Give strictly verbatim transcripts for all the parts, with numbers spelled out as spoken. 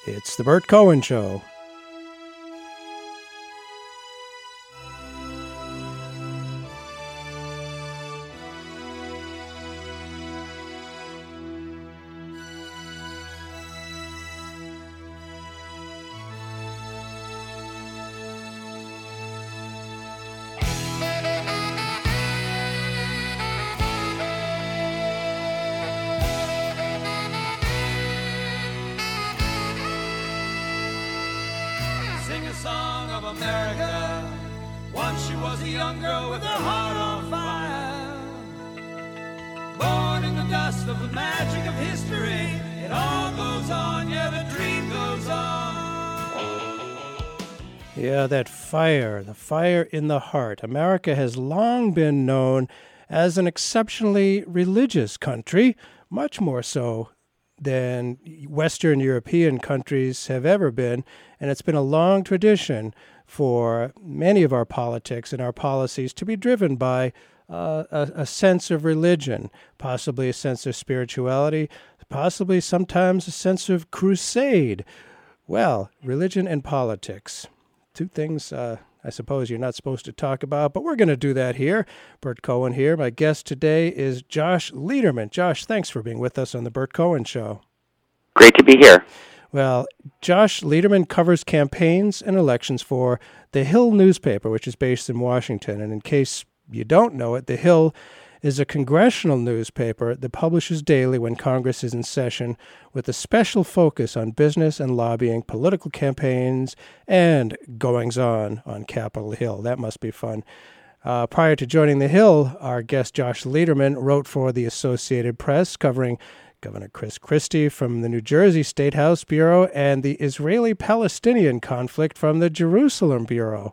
It's the Bert Cohen Show. Yeah, that fire, the fire in the heart. America has long been known as an exceptionally religious country, much more so than Western European countries have ever been, and it's been a long tradition for many of our politics and our policies to be driven by uh, a, a sense of religion, possibly a sense of spirituality, possibly sometimes a sense of crusade. Well, religion and politics. Two things uh, I suppose you're not supposed to talk about, but we're going to do that here. Bert Cohen here. My guest today is Josh Lederman. Josh, thanks for being with us on the Bert Cohen Show. Great to be here. Well, Josh Lederman covers campaigns and elections for The Hill newspaper, which is based in Washington. And in case you don't know it, The Hill is a congressional newspaper that publishes daily when Congress is in session, with a special focus on business and lobbying, political campaigns, and goings-on on Capitol Hill. That must be fun. Uh, prior to joining The Hill, our guest Josh Lederman wrote for the Associated Press, covering Governor Chris Christie from the New Jersey State House Bureau and the Israeli-Palestinian conflict from the Jerusalem Bureau.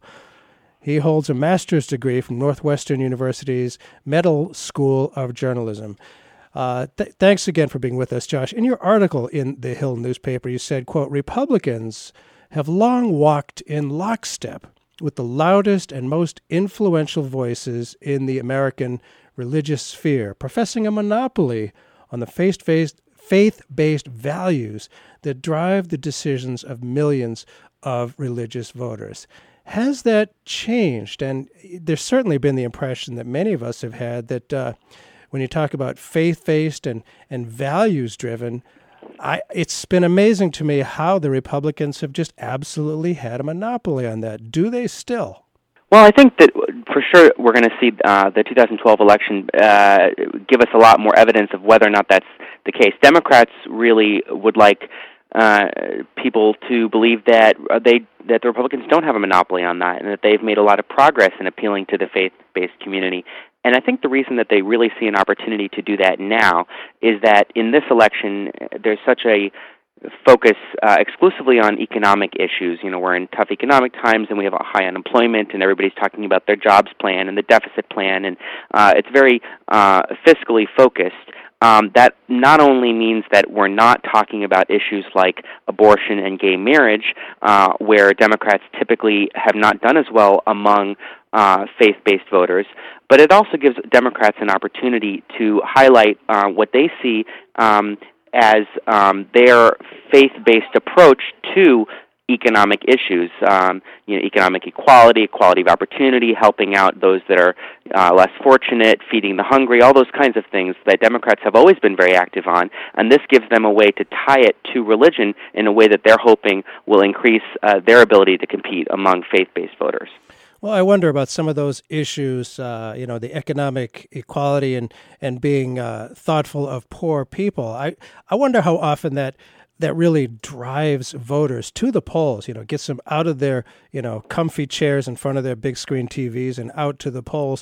He holds a master's degree from Northwestern University's Medill School of Journalism. Uh, th- thanks again for being with us, Josh. In your article in the Hill newspaper, you said, quote, Republicans have long walked in lockstep with the loudest and most influential voices in the American religious sphere, professing a monopoly on the faith-based, faith-based values that drive the decisions of millions of religious voters. Has that changed? And there's certainly been the impression that many of us have had that uh, when you talk about faith-based and, and values-driven, I, it's been amazing to me how the Republicans have just absolutely had a monopoly on that. Do they still? Well, I think that for sure we're going to see uh, the two thousand twelve election uh, give us a lot more evidence of whether or not that's the case. Democrats really would like uh, people to believe that uh, they that the Republicans don't have a monopoly on that, and that they've made a lot of progress in appealing to the faith-based community. And I think the reason that they really see an opportunity to do that now is that in this election, there's such a focus uh, exclusively on economic issues. You know, we're in tough economic times, and we have a high unemployment, and everybody's talking about their jobs plan and the deficit plan, and uh, it's very uh, fiscally focused. Um, that not only means that we're not talking about issues like abortion and gay marriage, uh, where Democrats typically have not done as well among uh, faith-based voters, but it also gives Democrats an opportunity to highlight uh, what they see um, as um, their faith-based approach to economic issues, um, you know, economic equality, equality of opportunity, helping out those that are uh, less fortunate, feeding the hungry, all those kinds of things that Democrats have always been very active on, and this gives them a way to tie it to religion in a way that they're hoping will increase uh, their ability to compete among faith-based voters. Well, I wonder about some of those issues, uh, you know, the economic equality and, and being uh, thoughtful of poor people. I, I wonder how often that that really drives voters to the polls, you know, gets them out of their, you know, comfy chairs in front of their big screen T Vs and out to the polls.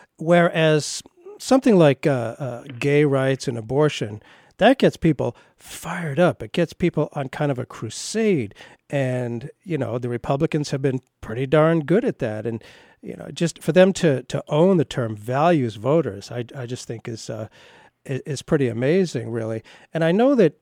Whereas something like uh, uh, gay rights and abortion, that gets people fired up. It gets people on kind of a crusade. And, you know, the Republicans have been pretty darn good at that. And, you know, just for them to, to own the term values voters, I, I just think is, uh, is pretty amazing, really. And I know that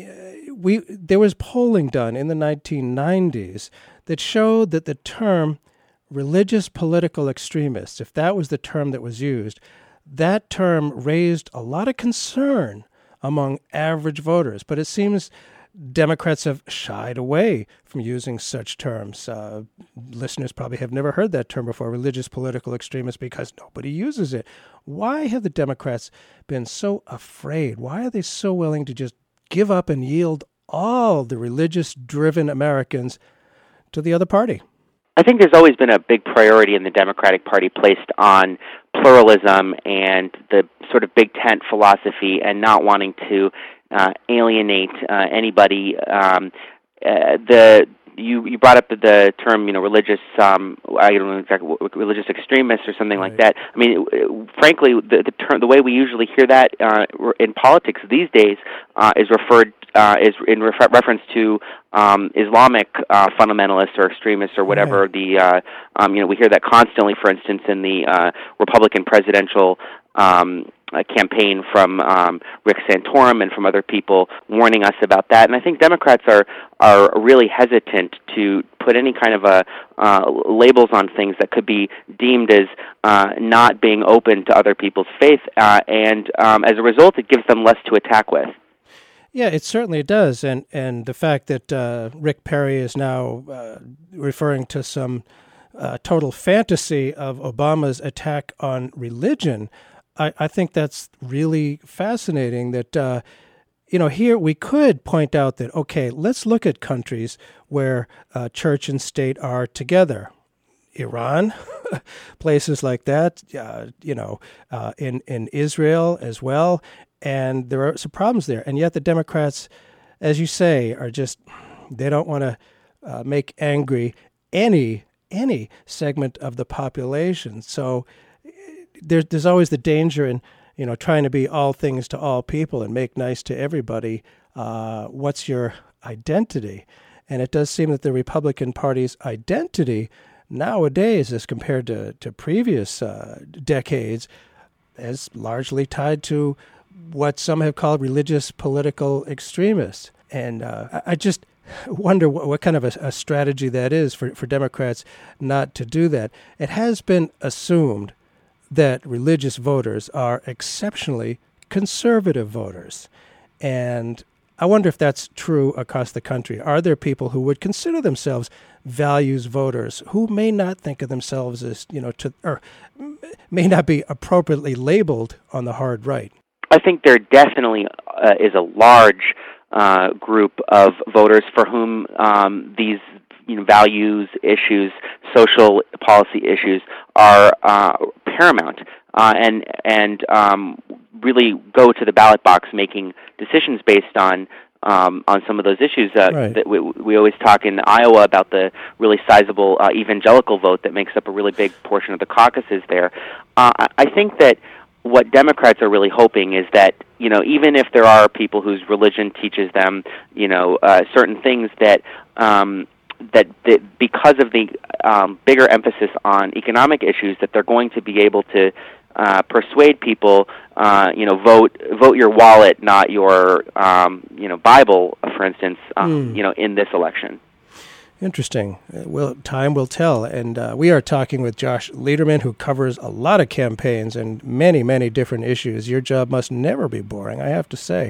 we there was polling done in the nineteen nineties that showed that the term religious political extremists, if that was the term that was used, that term raised a lot of concern among average voters. But it seems Democrats have shied away from using such terms. Uh, listeners probably have never heard that term before, religious political extremist, because nobody uses it. Why have the Democrats been so afraid? Why are they so willing to just give up and yield all the religious-driven Americans to the other party? I think there's always been a big priority in the Democratic Party placed on pluralism and the sort of big tent philosophy and not wanting to uh, alienate uh, anybody. Um, uh, the you you brought up the term, you know, religious. Um, I don't know exactly what, religious extremists or something right. like that. I mean, frankly, the the term, the way we usually hear that uh, in politics these days uh, is referred uh, is in refer- reference to um, Islamic uh, fundamentalists or extremists or whatever. Right. The uh, um, you know we hear that constantly. For instance, in the uh, Republican presidential Um, a campaign from um, Rick Santorum and from other people warning us about that. And I think Democrats are are really hesitant to put any kind of a uh, labels on things that could be deemed as uh, not being open to other people's faith. Uh, and um, as a result, it gives them less to attack with. Yeah, it certainly does. And, and the fact that uh, Rick Perry is now uh, referring to some uh, total fantasy of Obama's attack on religion, I, I think that's really fascinating that, uh, you know, here we could point out that, okay, let's look at countries where uh, church and state are together. Iran, places like that, uh, you know, uh, in, in Israel as well. And there are some problems there. And yet the Democrats, as you say, are just, they don't want to uh, make angry any, any segment of the population. So There's there's always the danger in, you know, trying to be all things to all people and make nice to everybody. Uh, what's your identity? And it does seem that the Republican Party's identity nowadays, as compared to, to previous uh, decades, is largely tied to what some have called religious political extremists. And uh, I, I just wonder what, what kind of a, a strategy that is for, for Democrats not to do that. It has been assumed that religious voters are exceptionally conservative voters. And I wonder if that's true across the country. Are there people who would consider themselves values voters who may not think of themselves as, you know, to, or may not be appropriately labeled on the hard right? I think there definitely uh, is a large uh, group of voters for whom um, these you know, values issues, social policy issues are uh, paramount, uh, and and um, really go to the ballot box making decisions based on um, on some of those issues. Uh, right. That we, we always talk in Iowa about the really sizable uh, evangelical vote that makes up a really big portion of the caucuses there. Uh, I think that what Democrats are really hoping is that, you know, even if there are people whose religion teaches them, you know, uh, certain things that um, That, that because of the um, bigger emphasis on economic issues, that they're going to be able to uh, persuade people, uh, you know, vote vote your wallet, not your, um, you know, Bible, for instance, um, mm. you know, in this election. Interesting. Well, time will tell. And uh, we are talking with Josh Lederman, who covers a lot of campaigns and many, many different issues. Your job must never be boring, I have to say.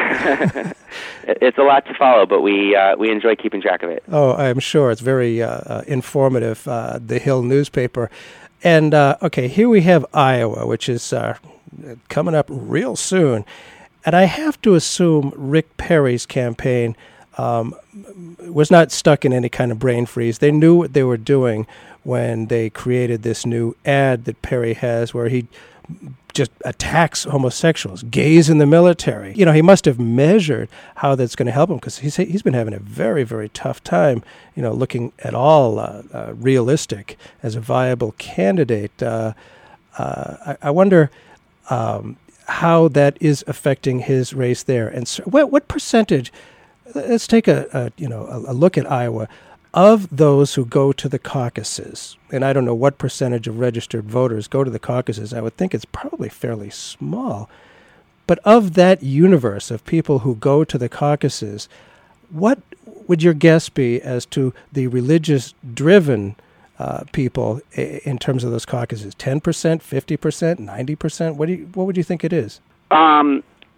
It's a lot to follow, but we uh, we enjoy keeping track of it. Oh, I'm sure. It's very uh, uh, informative, uh, the Hill newspaper. And, uh, okay, here we have Iowa, which is uh, coming up real soon. And I have to assume Rick Perry's campaign um, was not stuck in any kind of brain freeze. They knew what they were doing when they created this new ad that Perry has where he just attacks homosexuals, gays in the military. You know, he must have measured how that's going to help him, because he's he's been having a very, very tough time, you know, looking at all uh, uh, realistic as a viable candidate. Uh, uh, I, I wonder um, how that is affecting his race there. And so what, what percentage, let's take a, a you know, a, a look at Iowa, of those who go to the caucuses, and I don't know what percentage of registered voters go to the caucuses, I would think it's probably fairly small, but of that universe of people who go to the caucuses, what would your guess be as to the religious-driven uh, people in terms of those caucuses? ten percent, fifty percent, ninety percent? What do you, what would you think it is? Um,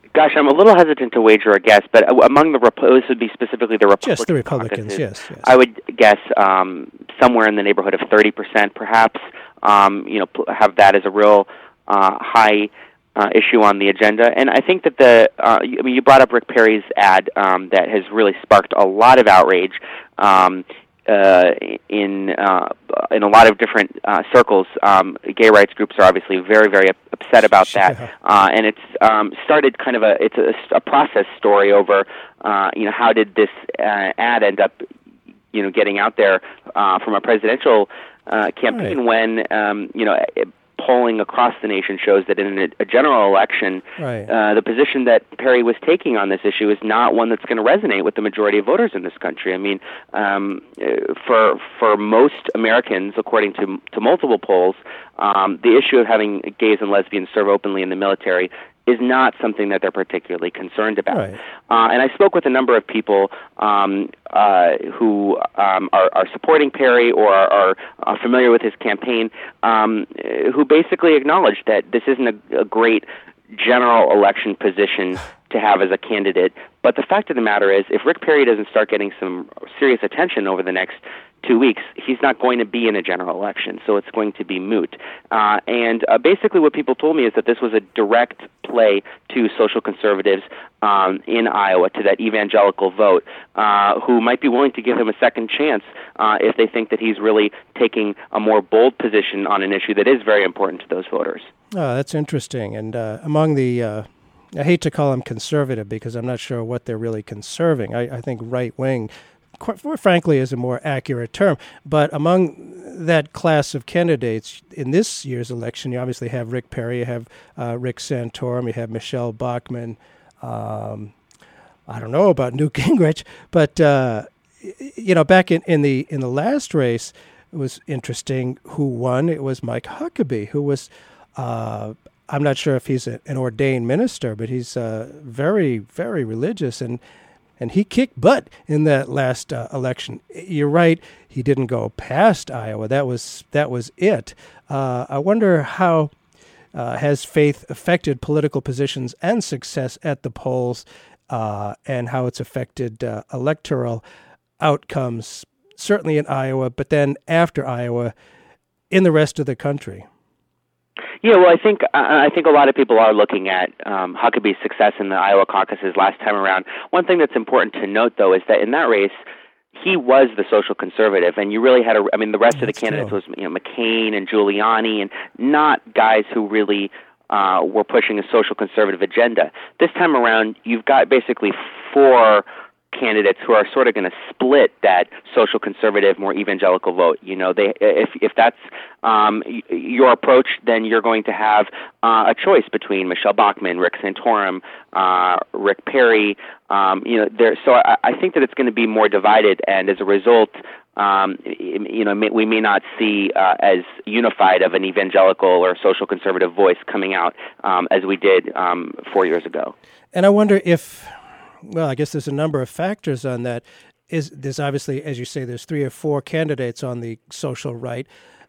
Gosh, I'm a little hesitant to wager a guess, but among the Rep- this would be specifically the Republican Just the Republicans, caucuses, yes, yes. I would guess um, somewhere in the neighborhood of thirty percent, perhaps. Um, you know, have that as a real uh, high uh, issue on the agenda. And I think that the uh, I mean, you brought up Rick Perry's ad um, that has really sparked a lot of outrage. Um, Uh, in uh, in a lot of different uh, circles, um, gay rights groups are obviously very, very upset about that, yeah. uh, and it's um, started kind of a it's a, a process story over uh, you know how did this uh, ad end up you know getting out there uh, from a presidential uh, campaign right. when um, you know. It, polling across the nation shows that in a, a general election, right. uh, the position that Perry was taking on this issue is not one that's going to resonate with the majority of voters in this country. I mean, um, for for most Americans, according to to multiple polls, um, the issue of having gays and lesbians serve openly in the military is not something that they're particularly concerned about. Right. Uh, and I spoke with a number of people um, uh, who um, are, are supporting Perry or are, are familiar with his campaign, um, who basically acknowledged that this isn't a, a great general election position to have as a candidate. But the fact of the matter is, if Rick Perry doesn't start getting some serious attention over the next two weeks, he's not going to be in a general election, so it's going to be moot. Uh, and uh, basically what people told me is that this was a direct play to social conservatives um, in Iowa, to that evangelical vote, uh, who might be willing to give him a second chance uh, if they think that he's really taking a more bold position on an issue that is very important to those voters. Oh, that's interesting. And uh, among the... Uh I hate to call them conservative because I'm not sure what they're really conserving. I, I think right-wing, quite frankly, is a more accurate term. But among that class of candidates in this year's election, you obviously have Rick Perry, you have uh, Rick Santorum, you have Michelle Bachmann. Um, I don't know about Newt Gingrich, but uh, you know, back in, in the in the last race, it was interesting who won. It was Mike Huckabee, who was. Uh, I'm not sure if he's a, an ordained minister, but he's uh, very, very religious, and and he kicked butt in that last uh, election. You're right; he didn't go past Iowa. That was that was it. Uh, I wonder how uh, has faith affected political positions and success at the polls, uh, and how it's affected uh, electoral outcomes. Certainly in Iowa, but then after Iowa, in the rest of the country. Yeah, well, I think I think a lot of people are looking at um, Huckabee's success in the Iowa caucuses last time around. One thing that's important to note, though, is that in that race, he was the social conservative, and you really had a. I mean, the rest that's of the candidates true. was you know McCain and Giuliani, and not guys who really uh, were pushing a social conservative agenda. This time around, you've got basically four candidates who are sort of going to split that social conservative, more evangelical vote. You know, they if if that's um, your approach, then you're going to have uh, a choice between Michelle Bachmann, Rick Santorum, uh, Rick Perry. Um, you know, there. So I, I think that it's going to be more divided, and as a result, um, you know, we may not see uh, as unified of an evangelical or social conservative voice coming out um, as we did um, four years ago. And I wonder if. Well, I guess there's a number of factors on that. Is there's obviously, as you say, there's three or four candidates on the social right.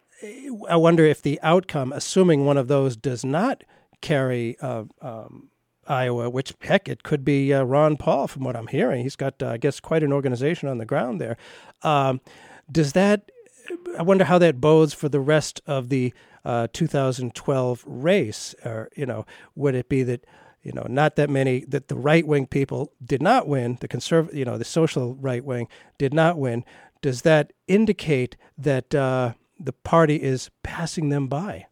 I wonder if the outcome, assuming one of those does not carry uh, um, Iowa, which, heck, it could be uh, Ron Paul from what I'm hearing. He's got, uh, I guess, quite an organization on the ground there. Um, does that, I wonder how that bodes for the rest of the uh, two thousand twelve race. Or, you know, would it be that, you know, not that many, that the right-wing people did not win, the conserv, you know, the social right-wing did not win. Does that indicate that uh, the party is passing them by?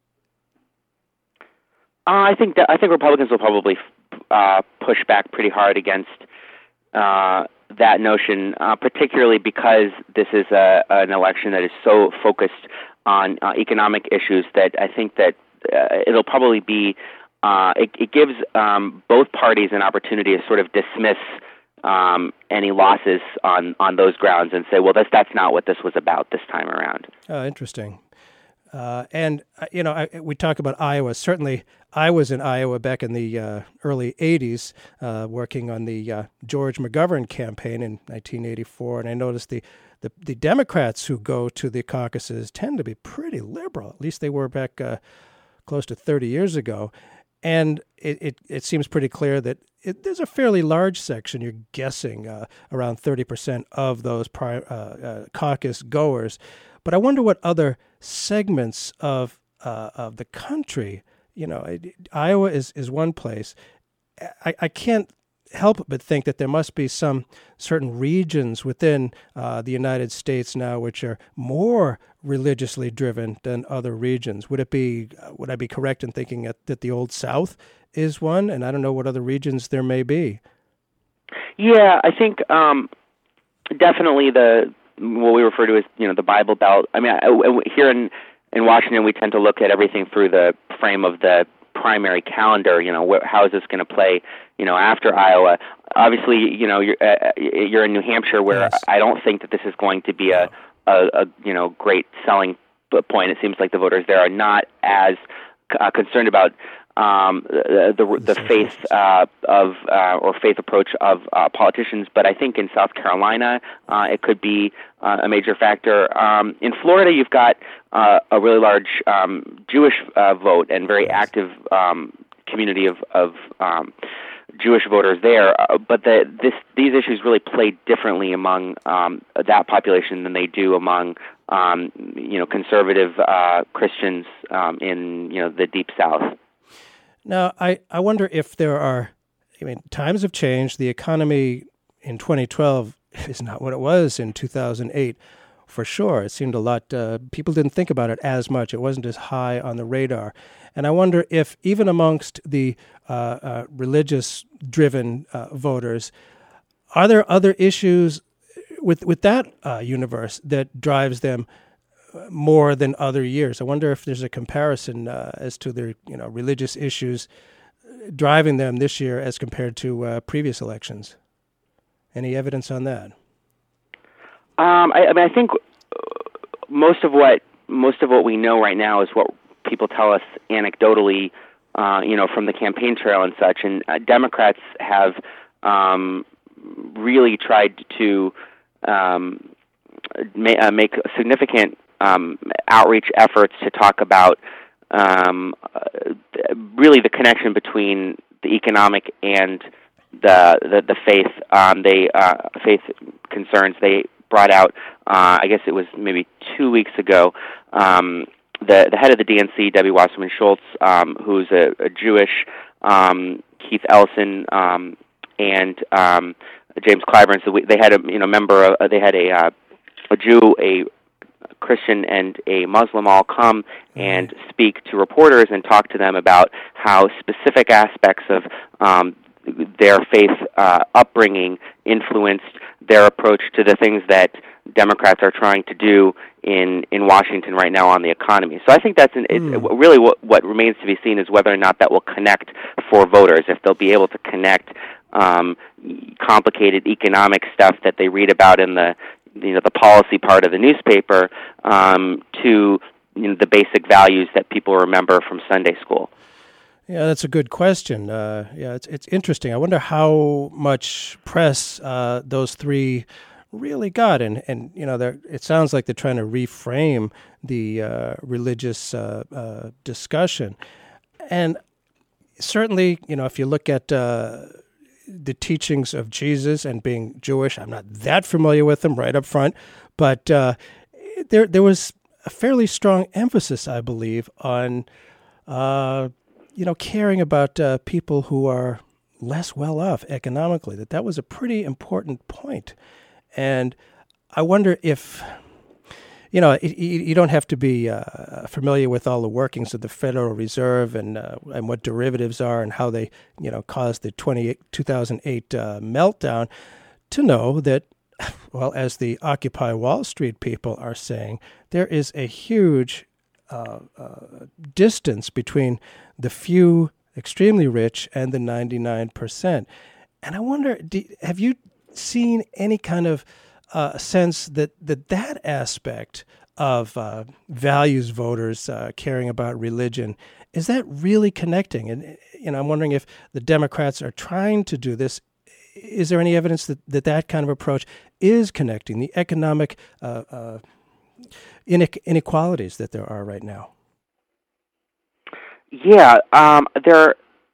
Uh, I think that I think Republicans will probably uh, push back pretty hard against uh, that notion, uh, particularly because this is a, an election that is so focused on uh, economic issues that I think that uh, it'll probably be Uh, it, it gives um, both parties an opportunity to sort of dismiss um, any losses on, on those grounds and say, well, that's that's not what this was about this time around. Oh, interesting. Uh, and, uh, you know, I, we talk about Iowa. Certainly, I was in Iowa back in the uh, early eighties uh, working on the uh, George McGovern campaign in nineteen eighty-four, and I noticed the, the, the Democrats who go to the caucuses tend to be pretty liberal. At least they were back uh, close to thirty years ago. and it, it, it seems pretty clear that it, there's a fairly large section, you're guessing uh, around thirty percent of those pri- uh, uh, caucus goers. But I wonder what other segments of uh, of the country, you know, it, Iowa is, is one place. I, I can't help but think that there must be some certain regions within uh, the United States now which are more religiously driven than other regions. Would it be, would I be correct in thinking that, that the Old South is one? And I don't know what other regions there may be. Yeah, I think um, definitely the what we refer to as, you know, the Bible Belt. I mean, I, I, here in in Washington, we tend to look at everything through the frame of the primary calendar. You know, wh- how is this going to play, you know, after Iowa? Obviously, you know, you're uh, you're in New Hampshire, where Yes. I don't think that this is going to be a, a, a you know great selling point. It seems like the voters there are not as uh, concerned about um, the the, the faith uh, of uh, or faith approach of uh, politicians. But I think in South Carolina, uh, it could be uh, a major factor. Um, in Florida, you've got uh, a really large um, Jewish uh, vote and very active um, community of, of um, Jewish voters there. Uh, but the, this, these issues really play differently among um, that population than they do among um, you know conservative uh, Christians um, in you know the Deep South. Now, I, I wonder if there are, I mean, times have changed. The economy in twenty twelve is not what it was in two thousand eight, for sure. It seemed a lot, uh, people didn't think about it as much. It wasn't as high on the radar. And I wonder if even amongst the uh, uh, religious-driven uh, voters, are there other issues with, with that uh, universe that drives them more than other years? I wonder if there's a comparison uh, as to their, you know, religious issues driving them this year as compared to uh, previous elections. Any evidence on that? Um, I, I mean, I think most of what most of what we know right now is what people tell us anecdotally, uh, you know, from the campaign trail and such. And uh, Democrats have um, really tried to um, ma- uh, make significant Um, outreach efforts to talk about um, uh, really the connection between the economic and the the, the faith um, they uh, faith concerns. They brought out, uh, I guess it was maybe two weeks ago, um, the the head of the D N C, Debbie Wasserman Schultz, um, who's a, a Jewish, um, Keith Ellison, um, and um, James Clyburn. So we, they had a you know member. Of, they had a uh, a Jew, a Christian and a Muslim all come and speak to reporters and talk to them about how specific aspects of um, their faith uh, upbringing influenced their approach to the things that Democrats are trying to do in, in Washington right now on the economy. So I think that's an, mm. it, really what, what remains to be seen is whether or not that will connect for voters, if they'll be able to connect um, complicated economic stuff that they read about in the you know the policy part of the newspaper um, to you know, the basic values that people remember from Sunday school. Yeah, that's a good question. Uh, yeah, it's it's interesting. I wonder how much press uh, those three really got, and and you know, it sounds like they're trying to reframe the uh, religious uh, uh, discussion, and certainly, you know, if you look at uh, the teachings of Jesus and being Jewish, I'm not that familiar with them right up front, but uh, there there was a fairly strong emphasis, I believe, on uh, you know caring about uh, people who are less well off economically. That that was a pretty important point, and I wonder if. You know, it, you don't have to be uh, familiar with all the workings of the Federal Reserve and uh, and what derivatives are and how they, you know, caused the two thousand eight uh, meltdown to know that, well, as the Occupy Wall Street people are saying, there is a huge uh, uh, distance between the few extremely rich and the ninety-nine percent. And I wonder, do, have you seen any kind of Uh, sense that, that that aspect of uh, values voters uh, caring about religion, is that really connecting? And, and I'm wondering if the Democrats are trying to do this. Is there any evidence that that, that kind of approach is connecting the economic uh, uh, inequalities that there are right now? Yeah, um, there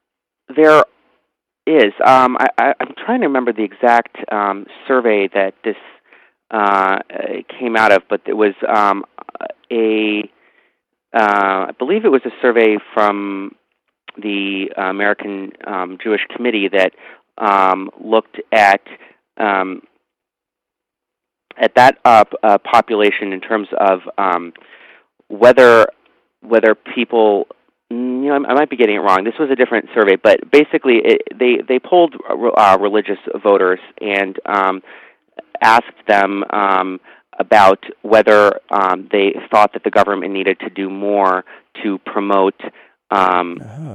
there is. Um, I, I, I'm trying to remember the exact um, survey that this uh, came out of, but it was um, a, uh, I believe it was a survey from the American um, Jewish Committee that um, looked at um, at that uh, uh, population in terms of um, whether whether people. You know, I might be getting it wrong. This was a different survey, but basically, it, they they polled uh, religious voters and um, asked them um, about whether um, they thought that the government needed to do more to promote um, uh-huh.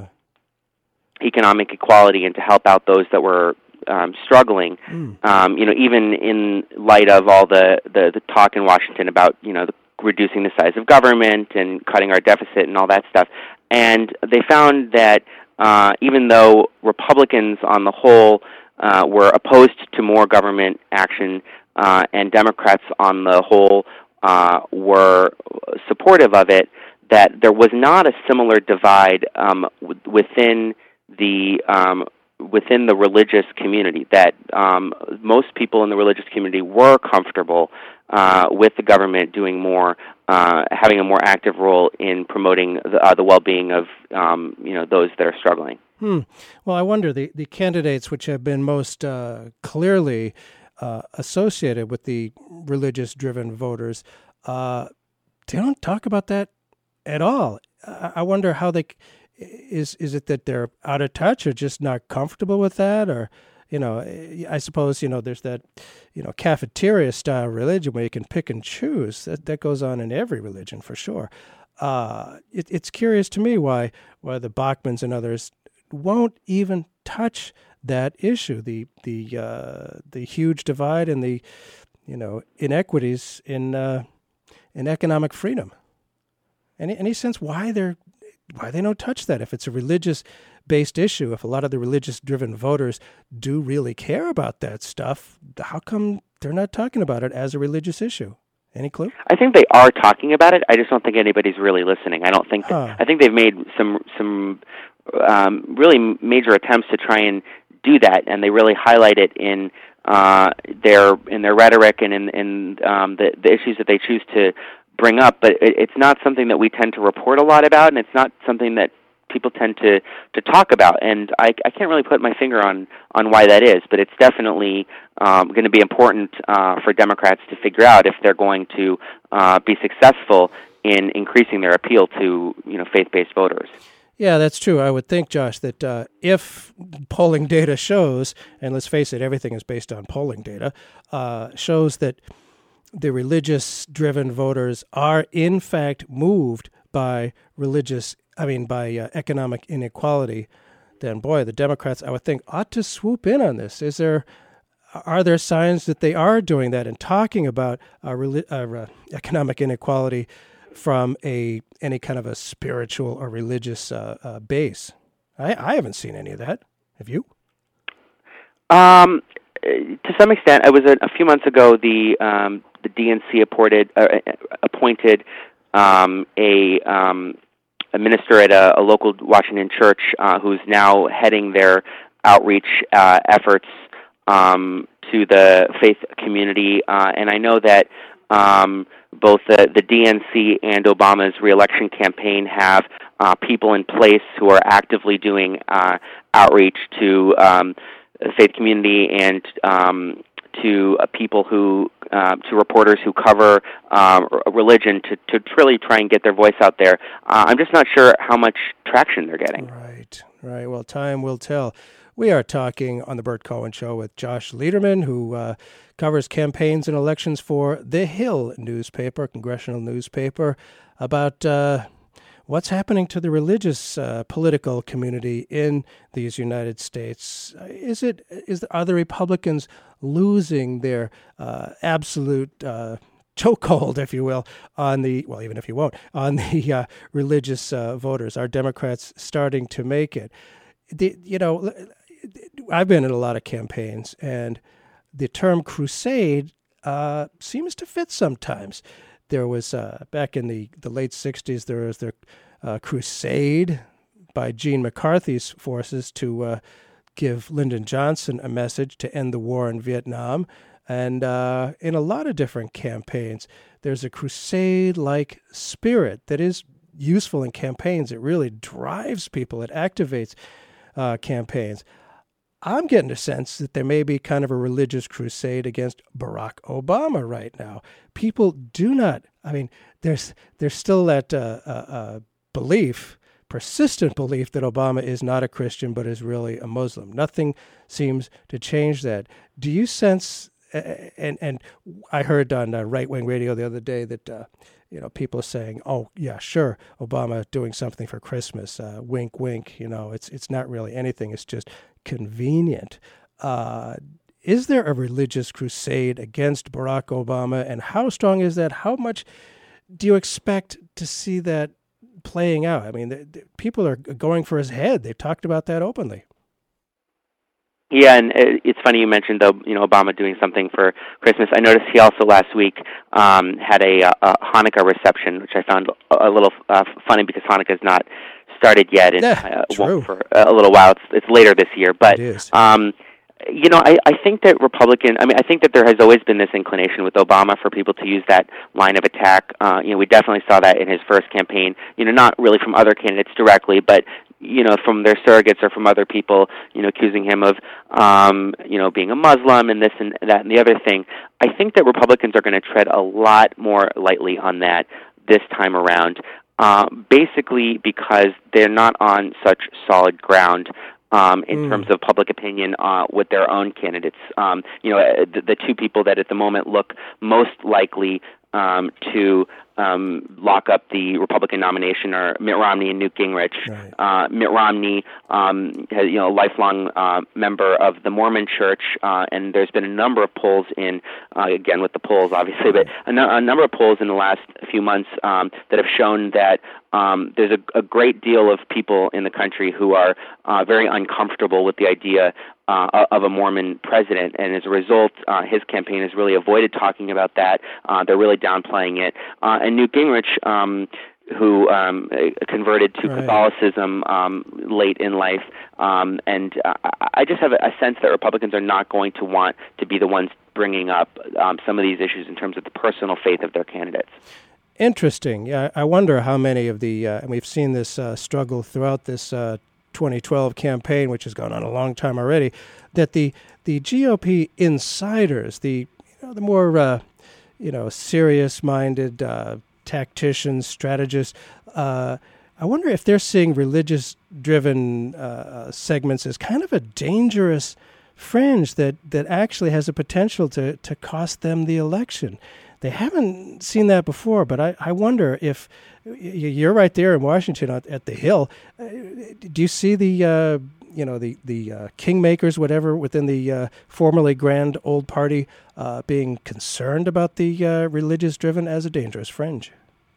economic equality and to help out those that were um, struggling. Mm. Um, you know, even in light of all the, the, the talk in Washington about you know the, reducing the size of government and cutting our deficit and all that stuff. And they found that uh, even though Republicans on the whole uh, were opposed to more government action, uh, and Democrats on the whole uh, were supportive of it, that there was not a similar divide um, w- within the um, within the religious community. That um, most people in the religious community were comfortable uh, with the government doing more, uh, having a more active role in promoting the, uh, the well-being of um, you know those that are struggling. Hmm. Well, I wonder the the candidates which have been most uh, clearly uh, associated with the religious-driven voters, uh, they don't talk about that at all. I, I wonder how they. Is is it that they're out of touch or just not comfortable with that? Or, you know, I suppose, you know, there's that, you know, cafeteria-style religion where you can pick and choose. That that goes on in every religion for sure. Uh, it, it's curious to me why why the Bachmans and others won't even touch that issue, the the uh, the huge divide and the, you know, inequities in uh, in economic freedom. Any any sense why they're Why they don't touch that? If it's a religious-based issue, if a lot of the religious-driven voters do really care about that stuff, how come they're not talking about it as a religious issue? Any clue? I think they are talking about it. I just don't think anybody's really listening. I don't think. That, huh. I think they've made some some um, really major attempts to try and do that, and they really highlight it in uh, their in their rhetoric and in, in um, the the issues that they choose to bring up, but it, it's not something that we tend to report a lot about, and it's not something that people tend to, to talk about. And I, I can't really put my finger on, on why that is, but it's definitely um, going to be important uh, for Democrats to figure out if they're going to uh, be successful in increasing their appeal to you know faith-based voters. Yeah, that's true. I would think, Josh, that uh, if polling data shows, and let's face it, everything is based on polling data, uh, shows that the religious-driven voters are, in fact, moved by religious, I mean, by uh, economic inequality, then, boy, the Democrats, I would think, ought to swoop in on this. Is there, are there signs that they are doing that and talking about uh, reli- uh, economic inequality from a any kind of a spiritual or religious uh, uh, base? I, I haven't seen any of that. Have you? Um, to some extent, it was a, a few months ago. The um, the D N C appointed uh, appointed um, a um, a minister at a, a local Washington church uh, who's now heading their outreach uh, efforts um, to the faith community. Uh, and I know that um, both the, the D N C and Obama's reelection campaign have uh, people in place who are actively doing uh, outreach to um, the faith community and um, to uh, people who, uh, to reporters who cover um, religion to, to really try and get their voice out there. Uh, I'm just not sure how much traction they're getting. Right, right. Well, time will tell. We are talking on the Bert Cohen Show with Josh Lederman, who uh, covers campaigns and elections for The Hill newspaper, congressional newspaper, about uh, what's happening to the religious uh, political community in these United States. Is it is are the Republicans losing their uh, absolute uh, chokehold, if you will, on the, well, even if you won't, on the uh, religious uh, voters? Are Democrats starting to make it? The, you know, I've been in a lot of campaigns, and the term crusade uh, seems to fit sometimes. There was, uh, back in the, the late sixties, there was the uh, crusade by Gene McCarthy's forces to uh, give Lyndon Johnson a message to end the war in Vietnam. And uh, in a lot of different campaigns, there's a crusade-like spirit that is useful in campaigns. It really drives people. It activates uh, campaigns. I'm getting a sense that there may be kind of a religious crusade against Barack Obama right now. People do not, I mean, there's there's still that uh, uh, uh, belief, persistent belief that Obama is not a Christian but is really a Muslim. Nothing seems to change that. Do you sense, uh, and and I heard on uh, right-wing radio the other day that, uh, you know, people saying, oh, yeah, sure, Obama doing something for Christmas, uh, wink, wink, you know, it's it's not really anything, it's just convenient. Uh, is there a religious crusade against Barack Obama, and how strong is that? How much do you expect to see that playing out? I mean, the, the people are going for his head. They've talked about that openly. Yeah, and it's funny you mentioned, though, you know, Obama doing something for Christmas. I noticed he also last week um, had a, a Hanukkah reception, which I found a little uh, funny because Hanukkah's not started yet. It yeah, uh, won't for a little while. It's, it's later this year, but it is. Um, you know, I, I think that Republican. I mean, I think that there has always been this inclination with Obama for people to use that line of attack. Uh, you know, we definitely saw that in his first campaign. You know, not really from other candidates directly, but you know, from their surrogates or from other people. You know, accusing him of, um, you know, being a Muslim and this and that and the other thing. I think that Republicans are going to tread a lot more lightly on that this time around. Uh, basically because they're not on such solid ground um, in mm. terms of public opinion uh, with their own candidates. Um, you know, the, the two people that at the moment look most likely um, to um, lock up the Republican nomination are Mitt Romney and Newt Gingrich. Right. Uh, Mitt Romney, um, has, you know, a lifelong uh, member of the Mormon Church, uh, and there's been a number of polls in, uh, again with the polls obviously, but a, no- a number of polls in the last few months um, that have shown that um, there's a, a great deal of people in the country who are uh, very uncomfortable with the idea Uh, of a Mormon president, and as a result, uh, his campaign has really avoided talking about that. Uh, they're really downplaying it. Uh, and Newt Gingrich, um, who um, converted to right. Catholicism um, late in life, um, and uh, I just have a sense that Republicans are not going to want to be the ones bringing up um, some of these issues in terms of the personal faith of their candidates. Interesting. Yeah, I wonder how many of the, uh, and we've seen this uh, struggle throughout this uh, twenty twelve campaign, which has gone on a long time already, that the the G O P insiders, the you know, the more uh, you know serious-minded uh, tacticians, strategists, uh, I wonder if they're seeing religious-driven uh, segments as kind of a dangerous fringe that that actually has a potential to to cost them the election. They haven't seen that before, but I, I wonder if you're right there in Washington at, at the Hill. Uh, do you see the uh, you know the the uh, kingmakers, whatever, within the uh, formerly Grand Old Party uh, being concerned about the uh, religious-driven as a dangerous fringe?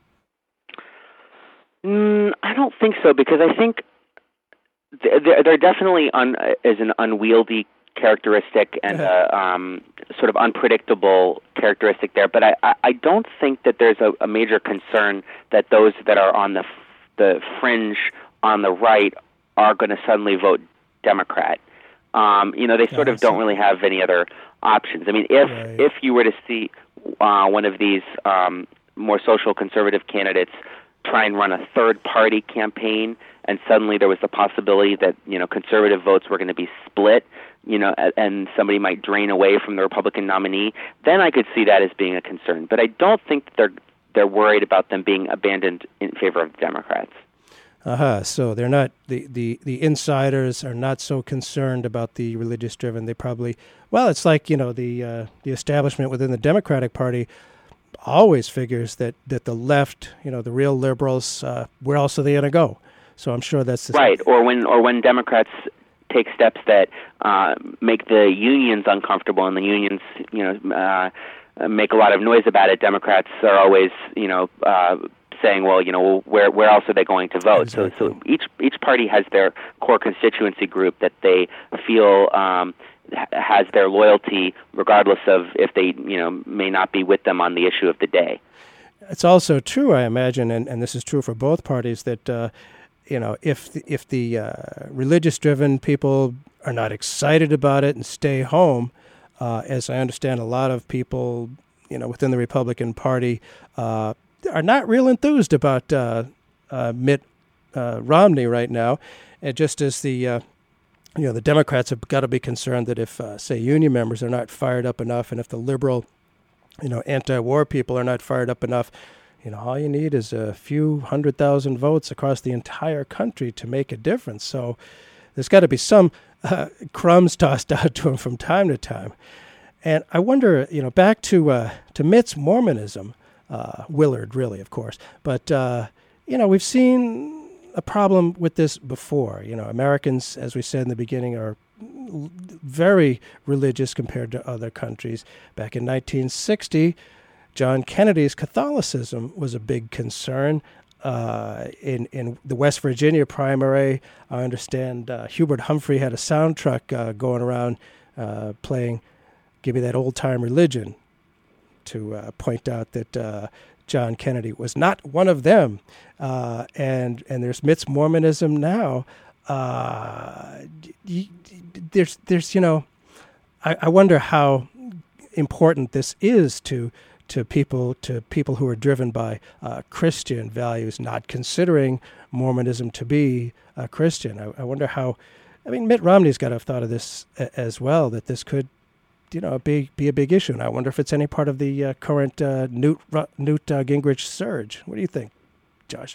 Mm, I don't think so, because I think they're, they're definitely un, is an unwieldy characteristic and a um, sort of unpredictable characteristic there. But I, I don't think that there's a, a major concern that those that are on the the fringe on the right are going to suddenly vote Democrat. Um, you know, they sort yeah, of don't really have any other options. I mean, if right. if you were to see uh, one of these um, more social conservative candidates try and run a third-party campaign, and suddenly there was the possibility that, you know, conservative votes were going to be split, you know, and somebody might drain away from the Republican nominee, then I could see that as being a concern. But I don't think that they're they're worried about them being abandoned in favor of the Democrats. Uh-huh. So they're not, the, the, the insiders are not so concerned about the religious-driven. They probably, well, it's like, you know, the uh, the establishment within the Democratic Party always figures that, that the left, you know, the real liberals, uh, where else are they going to go? So I'm sure that's the right. Or when or when Democrats take steps that uh, make the unions uncomfortable, and the unions, you know, uh, make a lot of noise about it, Democrats are always, you know, uh, saying, well, you know, where where else are they going to vote? Exactly. So so each each party has their core constituency group that they feel um, has their loyalty, regardless of if they, you know, may not be with them on the issue of the day. It's also true, I imagine, and, and this is true for both parties, that uh, you know, if the, if the uh, religious-driven people are not excited about it and stay home, uh, as I understand, a lot of people, you know, within the Republican Party uh, are not real enthused about uh, uh, Mitt uh, Romney right now, and just as the uh, you know the Democrats have got to be concerned that if, uh, say, union members are not fired up enough, and if the liberal, you know, anti-war people are not fired up enough, you know, all you need is a few hundred thousand votes across the entire country to make a difference. So there's got to be some uh, crumbs tossed out to him from time to time. And I wonder, you know, back to uh, to Mitt's Mormonism, uh, Willard, really, of course. But, uh, you know, we've seen a problem with this before. You know, Americans, as we said in the beginning, are very religious compared to other countries. Back in nineteen sixty, John Kennedy's Catholicism was a big concern. Uh, in, in the West Virginia primary, I understand uh, Hubert Humphrey had a sound truck uh, going around uh, playing Give Me That Old Time Religion to uh, point out that uh, John Kennedy was not one of them. Uh, and, and there's Mitt's Mormonism now. Uh, there's, there's, you know, I, I wonder how important this is to to people to people who are driven by uh, Christian values, not considering Mormonism to be a Christian. I, I wonder how. I mean, Mitt Romney's got to have thought of this a, as well. That this could, you know, be be a big issue. And I wonder if it's any part of the uh, current uh, Newt Newt uh, Gingrich surge. What do you think, Josh?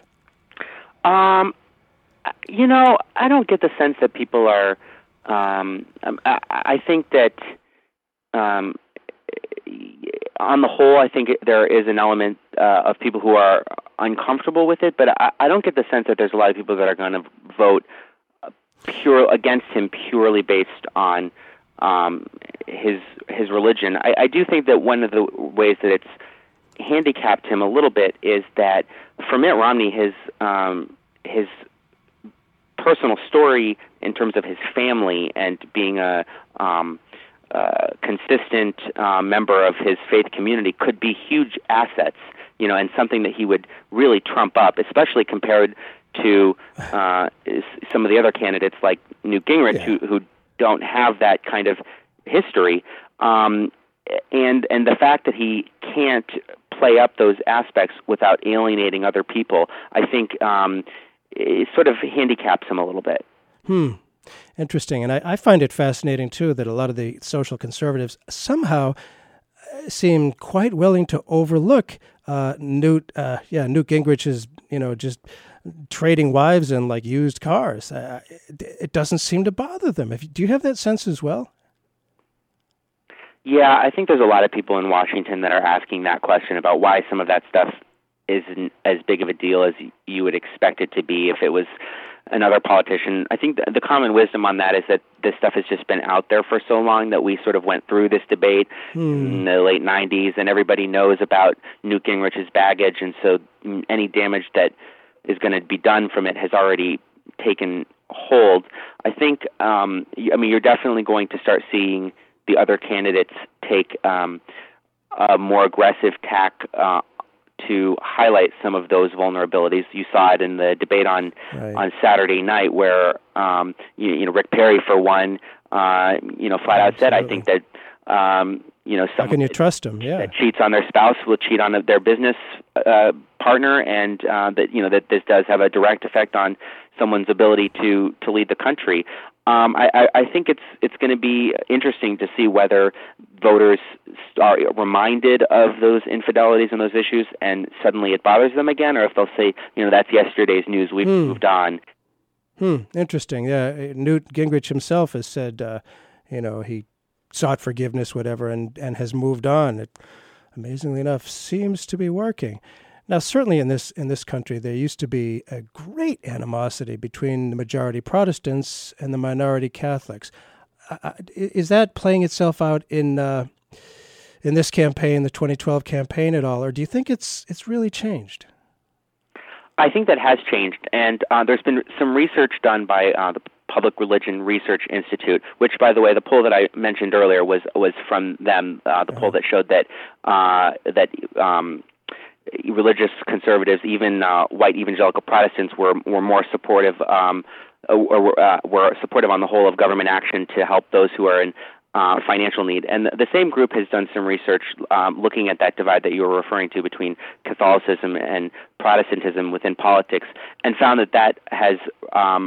Um, you know, I don't get the sense that people are. Um, I, I think that. Um, On the whole, I think there is an element uh, of people who are uncomfortable with it, but I, I don't get the sense that there's a lot of people that are going to vote pure against him purely based on um, his his religion. I, I do think that one of the ways that it's handicapped him a little bit is that for Mitt Romney, his um, his personal story in terms of his family and being a um, Uh, consistent uh, member of his faith community could be huge assets, you know, and something that he would really trump up, especially compared to uh, some of the other candidates like Newt Gingrich, yeah. who, who don't have that kind of history. Um, and and the fact that he can't play up those aspects without alienating other people, I think um, it sort of handicaps him a little bit. Hmm. Interesting. And I, I find it fascinating, too, that a lot of the social conservatives somehow seem quite willing to overlook uh, Newt, uh, yeah, Newt Gingrich's, you know, just trading wives in, like, used cars. Uh, it, it doesn't seem to bother them. If, do you have that sense as well? Yeah, I think there's a lot of people in Washington that are asking that question about why some of that stuff isn't as big of a deal as you would expect it to be if it was another politician. I think the, the common wisdom on that is that this stuff has just been out there for so long that we sort of went through this debate hmm. in the late nineties, and everybody knows about Newt Gingrich's baggage, and so any damage that is going to be done from it has already taken hold. I think, um, I mean, you're definitely going to start seeing the other candidates take um, a more aggressive tack uh, to highlight some of those vulnerabilities. You saw it in the debate on right. on Saturday night, where um, you, you know Rick Perry, for one, uh, you know, flat out said, "I think that um, you know, someone how can you trust him? Yeah, that cheats on their spouse will cheat on their business uh, partner, and uh, that you know that this does have a direct effect on someone's ability to to lead the country." Um, I, I think it's it's going to be interesting to see whether voters are reminded of those infidelities and those issues, and suddenly it bothers them again, or if they'll say, you know, that's yesterday's news, we've hmm. moved on. Hmm. Interesting. Yeah, Newt Gingrich himself has said, uh, you know, he sought forgiveness, whatever, and, and has moved on. It, amazingly enough, seems to be working. Now, certainly in this in this country, there used to be a great animosity between the majority Protestants and the minority Catholics. Uh, is that playing itself out in uh, in this campaign, the twenty twelve campaign, at all, or do you think it's it's really changed? I think that has changed, and uh, there's been some research done by uh, the Public Religion Research Institute, which, by the way, the poll that I mentioned earlier was was from them. Uh, the uh-huh. poll that showed that uh, that. Um, religious conservatives, even uh, white evangelical Protestants, were were more supportive, um, or uh, were supportive on the whole of government action to help those who are in uh, financial need. And the same group has done some research um, looking at that divide that you were referring to between Catholicism and Protestantism within politics, and found that that has um,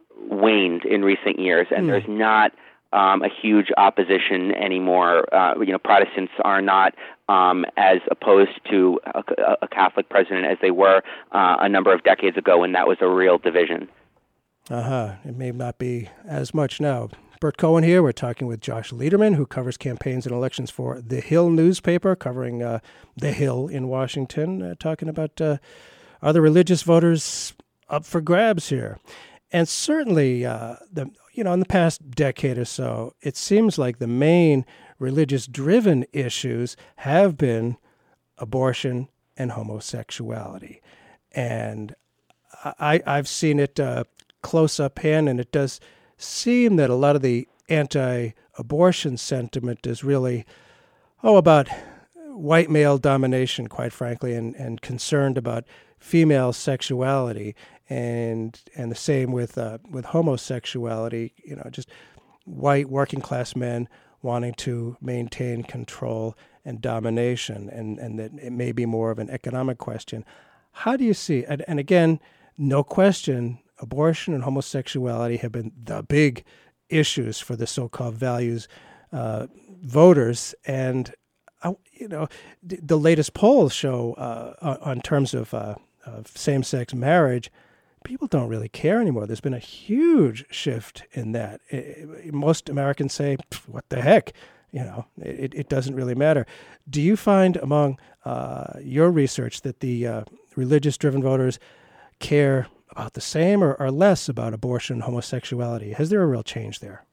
waned in recent years, and mm. there's not Um, a huge opposition anymore. Uh, you know, Protestants are not um, as opposed to a, a Catholic president as they were uh, a number of decades ago when that was a real division. Uh-huh. It may not be as much now. Bert Cohen here. We're talking with Josh Lederman, who covers campaigns and elections for The Hill newspaper, covering uh, The Hill in Washington, uh, talking about uh, are the religious voters up for grabs here? And certainly, uh, the you know, in the past decade or so, it seems like the main religious-driven issues have been abortion and homosexuality. And I, I've seen it uh, close up hand, and it does seem that a lot of the anti-abortion sentiment is really, oh, about white male domination, quite frankly, and, and concerned about female sexuality. And and the same with uh, with homosexuality, you know, just white working class men wanting to maintain control and domination, and, and that it may be more of an economic question. How do you see, and, and again, no question, abortion and homosexuality have been the big issues for the so-called values uh, voters, and uh, you know, the, the latest polls show uh, on terms of, uh, of same-sex marriage, people don't really care anymore. There's been a huge shift in that. It, most Americans say, what the heck? You know, it, it doesn't really matter. Do you find among uh, your research that the uh, religious-driven voters care about the same or, or less about abortion and homosexuality? Has there a real change there?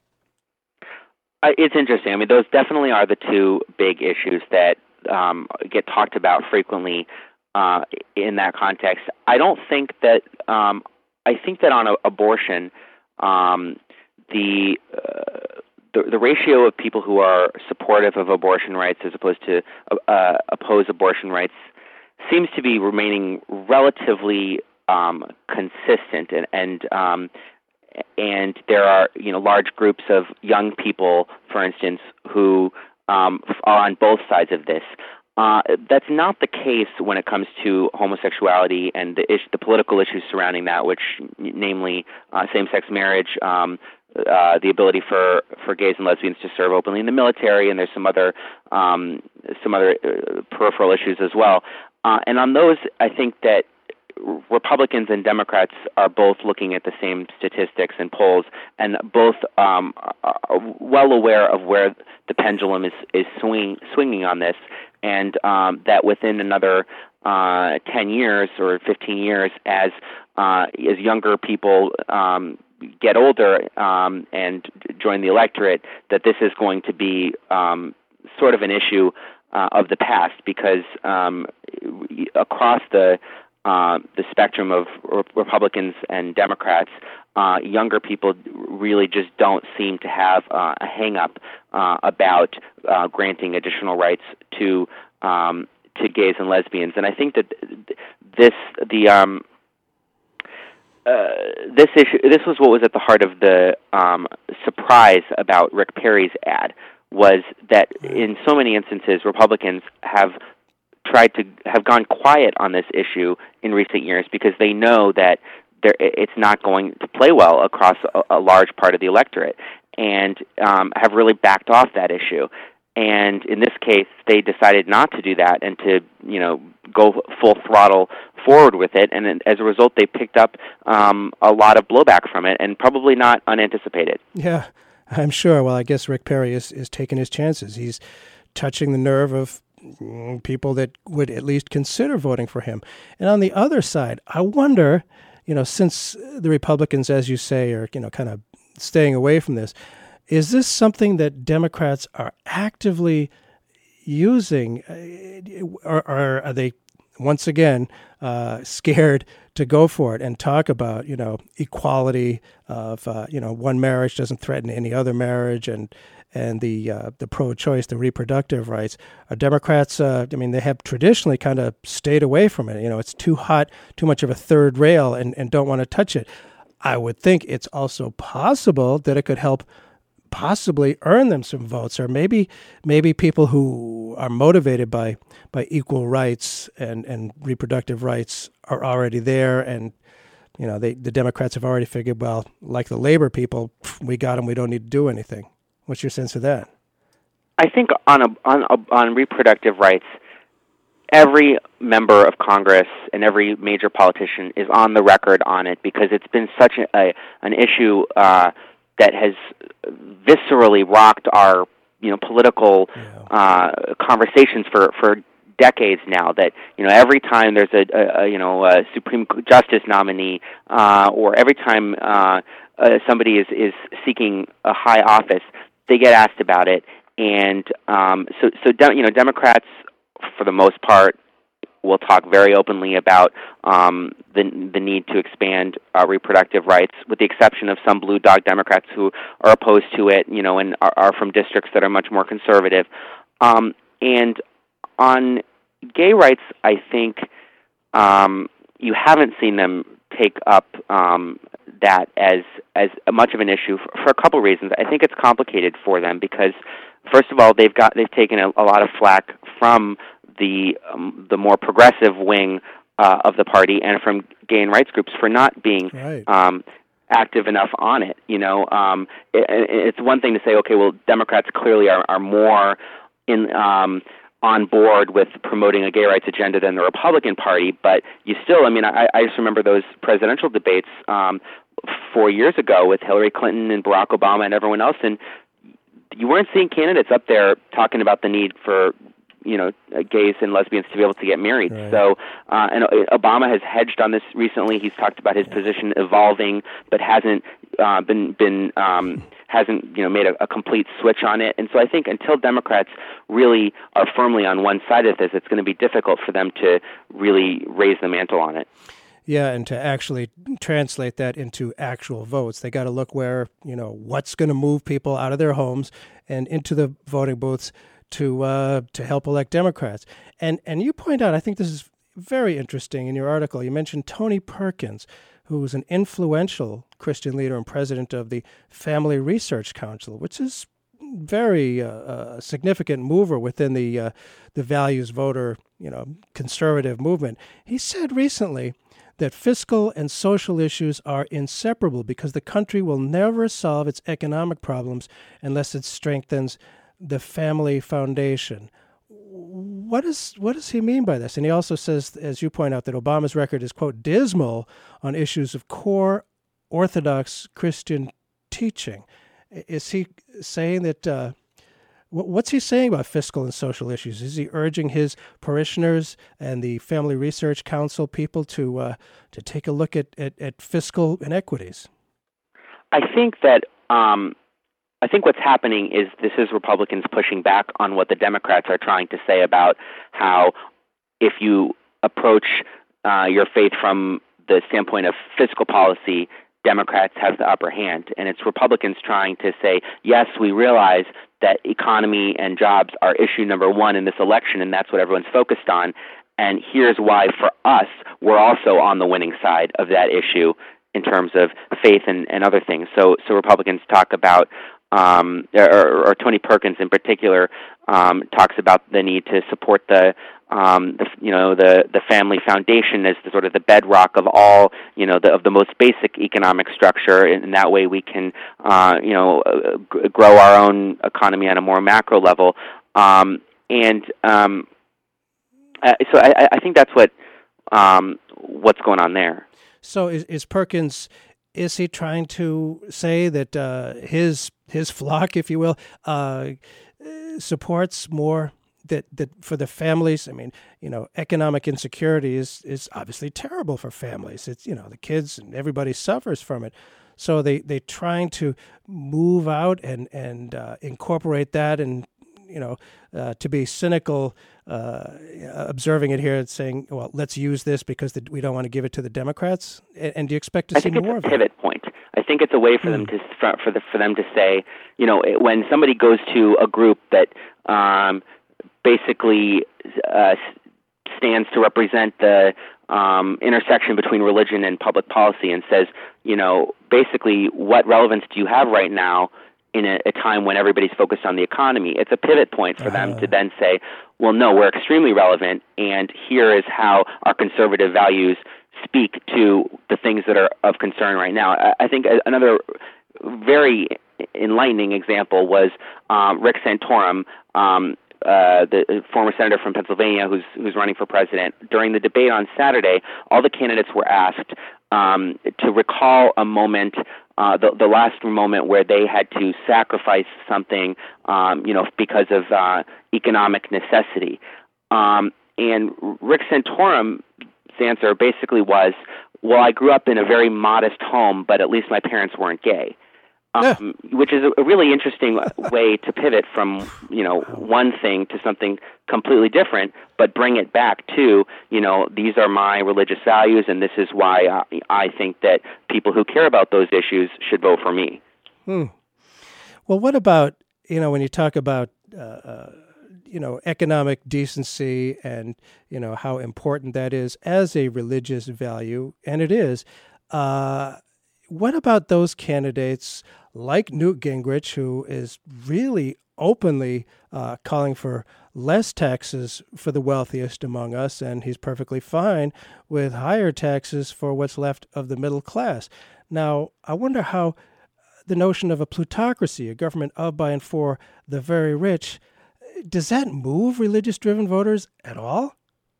Uh, it's interesting. I mean, those definitely are the two big issues that um, get talked about frequently Uh, in that context. I don't think that, um, I think that on a, abortion, um, the, uh, the the ratio of people who are supportive of abortion rights as opposed to uh, oppose abortion rights seems to be remaining relatively um, consistent, and and um, and there are you know large groups of young people, for instance, who um, are on both sides of this. Uh, that's not the case when it comes to homosexuality and the, is- the political issues surrounding that, which, namely, uh, same-sex marriage, um, uh, the ability for, for gays and lesbians to serve openly in the military, and there's some other um, some other uh, peripheral issues as well. Uh, and on those, I think that Republicans and Democrats are both looking at the same statistics and polls, and both um, are well aware of where the pendulum is, is swing, swinging on this, and um, that within another uh, ten years or fifteen years, as uh, as younger people um, get older um, and join the electorate, that this is going to be um, sort of an issue uh, of the past, because um, across the Uh, the spectrum of re- Republicans and Democrats, uh, younger people really just don't seem to have uh, a hang-up uh, about uh, granting additional rights to um, to gays and lesbians. And I think that this the um, uh, this issue this was what was at the heart of the um, surprise about Rick Perry's ad, was that in so many instances Republicans have tried to have gone quiet on this issue in recent years because they know that it's not going to play well across a, a large part of the electorate, and um, have really backed off that issue. And in this case, they decided not to do that and to, you know, go full throttle forward with it. And then, as a result, they picked up um, a lot of blowback from it, and probably not unanticipated. Yeah, I'm sure. Well, I guess Rick Perry is, is taking his chances. He's touching the nerve of people that would at least consider voting for him. And on the other side, I wonder, you know, since the Republicans, as you say, are, you know, kind of staying away from this, is this something that Democrats are actively using, or, or are they once again, uh, scared to go for it and talk about, you know, equality of, uh, you know, one marriage doesn't threaten any other marriage, and and the uh, the pro-choice, the reproductive rights. Are Democrats, uh, I mean, they have traditionally kind of stayed away from it. You know, it's too hot, too much of a third rail, and, and don't want to touch it. I would think it's also possible that it could help possibly earn them some votes, or maybe maybe people who are motivated by by equal rights and, and reproductive rights are already there, and you know they the Democrats have already figured, well, like the labor people, we got them, we don't need to do anything. What's your sense of that? I think on a, on a, on reproductive rights, every member of Congress and every major politician is on the record on it, because it's been such a, a an issue uh, that has viscerally rocked our you know political yeah. uh, conversations for, for decades now. That you know every time there's a, a, a you know a Supreme Justice nominee, uh, or every time uh, uh, somebody is, is seeking a high office, they get asked about it. And um, so so de- you know Democrats, for the most part, will talk very openly about um, the the need to expand uh, reproductive rights, with the exception of some blue dog Democrats who are opposed to it, you know, and are, are from districts that are much more conservative. Um, and on gay rights, I think um, you haven't seen them take up um, that as as much of an issue for, for a couple of reasons. I think it's complicated for them because, first of all, they've got they've taken a, a lot of flack from the um, the more progressive wing uh, of the party and from gay and rights groups for not being right. um, active enough on it. You know, um, it, it's one thing to say, okay, well, Democrats clearly are, are more in um, on board with promoting a gay rights agenda than the Republican Party, but you still, I mean, I, I just remember those presidential debates um, four years ago with Hillary Clinton and Barack Obama and everyone else, and you weren't seeing candidates up there talking about the need for you know, gays and lesbians to be able to get married. Right. So, uh, and Obama has hedged on this recently. He's talked about his position evolving, but hasn't uh, been been um, hasn't you know made a, a complete switch on it. And so, I think until Democrats really are firmly on one side of this, it's going to be difficult for them to really raise the mantle on it. Yeah, and to actually translate that into actual votes, they got to look where you know what's going to move people out of their homes and into the voting booths to uh, to help elect Democrats. And and you point out, I think this is very interesting in your article, you mentioned Tony Perkins, who was an influential Christian leader and president of the Family Research Council, which is very uh, a significant mover within the uh, the values voter, you know, conservative movement. He said recently that fiscal and social issues are inseparable because the country will never solve its economic problems unless it strengthens the family foundation. What is what does he mean by this? And he also says, as you point out, that Obama's record is, quote, dismal on issues of core Orthodox Christian teaching. Is he saying that, uh, what's he saying about fiscal and social issues? Is he urging his parishioners and the Family Research Council people to uh, to take a look at, at, at fiscal inequities? I think that um I think what's happening is this is Republicans pushing back on what the Democrats are trying to say about how if you approach uh, your faith from the standpoint of fiscal policy, Democrats have the upper hand. And it's Republicans trying to say, yes, we realize that economy and jobs are issue number one in this election, and that's what everyone's focused on. And here's why, for us, we're also on the winning side of that issue in terms of faith and, and other things. So, so Republicans talk about Um, or, or Tony Perkins in particular um, talks about the need to support the, um, the you know the the family foundation as the sort of the bedrock of all you know the, of the most basic economic structure, and that way we can uh, you know uh, g- grow our own economy on a more macro level. Um, and um, uh, so I, I think that's what um, what's going on there. So is, is Perkins? Is he trying to say that uh, his his flock, if you will, uh, supports more that, that for the families? I mean, you know, economic insecurity is, is obviously terrible for families. It's, you know, the kids and everybody suffers from it. So they they trying to move out and and uh, incorporate that and, you know, uh, to be cynical, uh, observing it here and saying, well, let's use this because the, we don't want to give it to the Democrats? And, and do you expect to I see think more it's of a pivot it? point. I think it's a way for hmm. them to for, for the for them to say, you know, when somebody goes to a group that um, basically uh, stands to represent the um, intersection between religion and public policy and says, you know, basically, what relevance do you have right now in a, a time when everybody's focused on the economy? It's a pivot point for uh-huh. them to then say, well, no, we're extremely relevant, and here is how our conservative values speak to the things that are of concern right now. I, I think another very enlightening example was um, Rick Santorum, um, Uh, the former senator from Pennsylvania who's who's running for president. During the debate on Saturday, all the candidates were asked um, to recall a moment, uh, the, the last moment where they had to sacrifice something, um, you know, because of uh, economic necessity. Um, and Rick Santorum's answer basically was, well, I grew up in a very modest home, but at least my parents weren't gay. Um, yeah. Which is a really interesting way to pivot from, you know, one thing to something completely different, but bring it back to, you know, these are my religious values, and this is why I, I think that people who care about those issues should vote for me. Hmm. Well, what about, you know, when you talk about, uh, uh, you know, economic decency and, you know, how important that is as a religious value, and it is, uh, what about those candidates like Newt Gingrich, who is really openly uh, calling for less taxes for the wealthiest among us, and he's perfectly fine with higher taxes for what's left of the middle class? Now, I wonder how the notion of a plutocracy, a government of, by, and for the very rich, does that move religious-driven voters at all?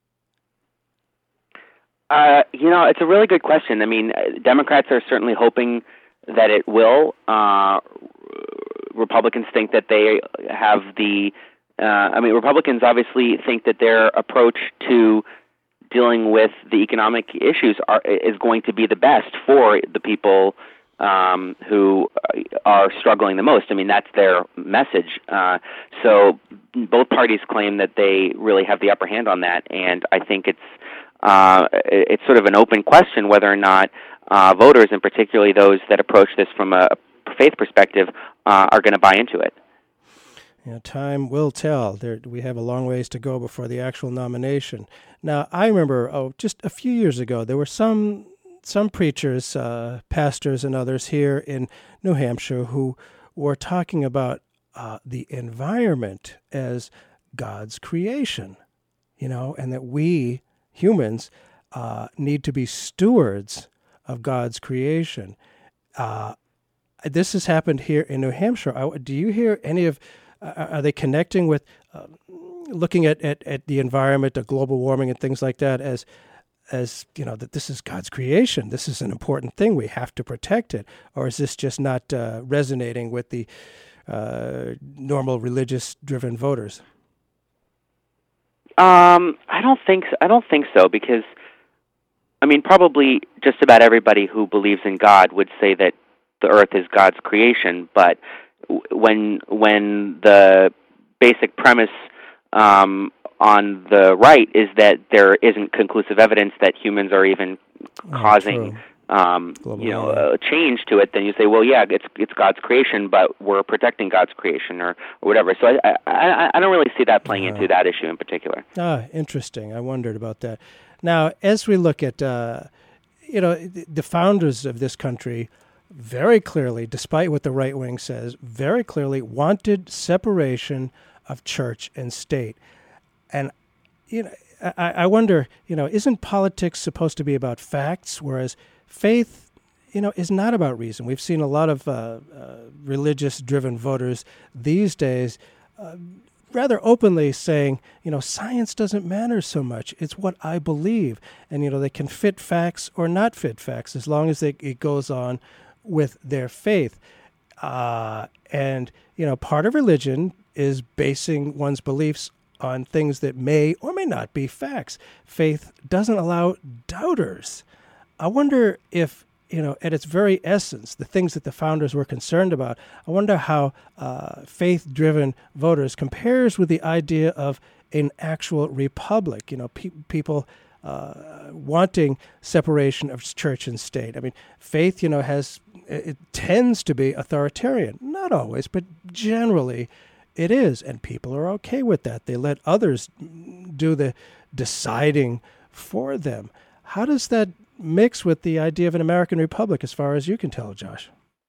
Uh, you know, it's a really good question. I mean, Democrats are certainly hoping that it will. Uh, Republicans think that they have the, uh, I mean, Republicans obviously think that their approach to dealing with the economic issues are, is going to be the best for the people um, who are struggling the most. I mean, that's their message. Uh, so both parties claim that they really have the upper hand on that, and I think it's Uh, it's sort of an open question whether or not uh, voters, and particularly those that approach this from a faith perspective, uh, are going to buy into it. You know, time will tell. There, we have a long ways to go before the actual nomination. Now, I remember, oh, just a few years ago, there were some some preachers, uh, pastors, and others here in New Hampshire who were talking about uh, the environment as God's creation, you know, and that we humans uh, need to be stewards of God's creation. Uh, this has happened here in New Hampshire. I, do you hear any of, uh, are they connecting with uh, looking at, at, at the environment, of global warming and things like that as, as you know, that this is God's creation, this is an important thing, we have to protect it? Or is this just not uh, resonating with the uh, normal religious-driven voters? Um, I don't think so. I don't think so because, I mean, probably just about everybody who believes in God would say that the earth is God's creation. But when when the basic premise um, on the right is that there isn't conclusive evidence that humans are even causing um, you know a change to it, then you say, well, yeah, it's it's God's creation, but we're protecting God's creation, or, or whatever. So I, I I don't really see that playing uh, into that issue in particular. Ah, interesting. I wondered about that. Now, as we look at uh, you know the founders of this country, very clearly, despite what the right wing says, very clearly wanted separation of church and state, and you know I, I wonder, you know, isn't politics supposed to be about facts, whereas faith, you know, is not about reason? We've seen a lot of uh, uh, religious-driven voters these days uh, rather openly saying, you know, science doesn't matter so much. It's what I believe. And, you know, they can fit facts or not fit facts as long as they, it goes on with their faith. Uh, and, you know, part of religion is basing one's beliefs on things that may or may not be facts. Faith doesn't allow doubters. I wonder if, you know, at its very essence, the things that the founders were concerned about, I wonder how uh, faith-driven voters compares with the idea of an actual republic. You know, pe- people uh, wanting separation of church and state. I mean, faith, you know, has it tends to be authoritarian. Not always, but generally it is, and people are okay with that. They let others do the deciding for them. How does that mix with the idea of an American republic, as far as you can tell, Josh?